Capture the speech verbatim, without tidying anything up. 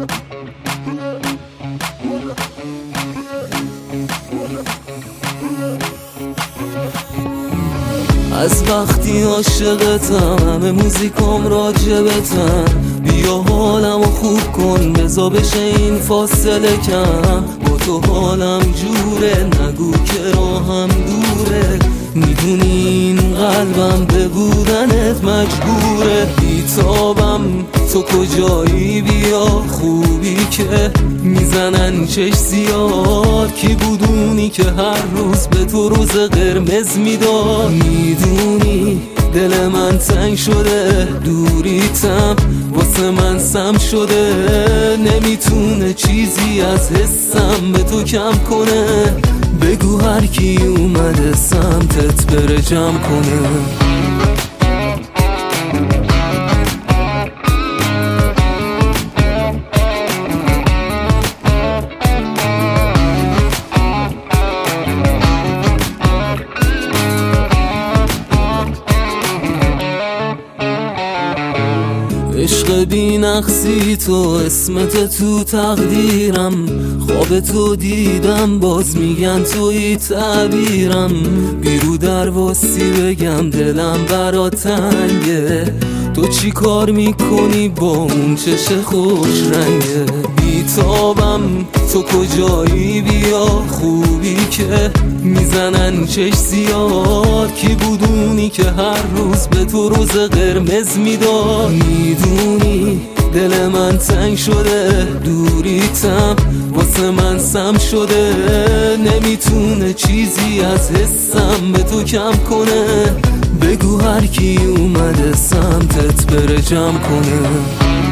از وقتی عاشقتم همه موزیکام راجبتم، بیا حالمو خوب کن بزا بشه این فاصله کم. با تو حالم جوره نگو که راهم دوره، میدونی این قلبم به بودنت مجبوره. بیتابم تو کجایی بیا خوبی که میزنن چش زیاد، کی بودونی که هر روز به تو روز قرمز میداد. میدونی دل من تنگ شده دوریتم واسه من سم شده، نمیتونه چیزی از حسم به تو کم کنه. بگو هر کی اومده سمتت بره جمع کنه. عشق بی نقصی تو اسمت تو تقدیرم، خواب تو دیدم باز میگن توی تعبیرم. بیرو در واسی بگم دلم برا تنگه، تو چی کار میکنی با اون چش خوش رنگه. بیتابم تو کجایی بیا خوبی که میزنن چش زیاد، کی بودونی که هر روز به تو روز قرمز میداد. میدونی دل من تنگ شده دوریتم واسه من سم شده، نمیتونه چیزی از حسم به تو کم کنه. بگو هر کی اومده سمتت بره جمع کنه.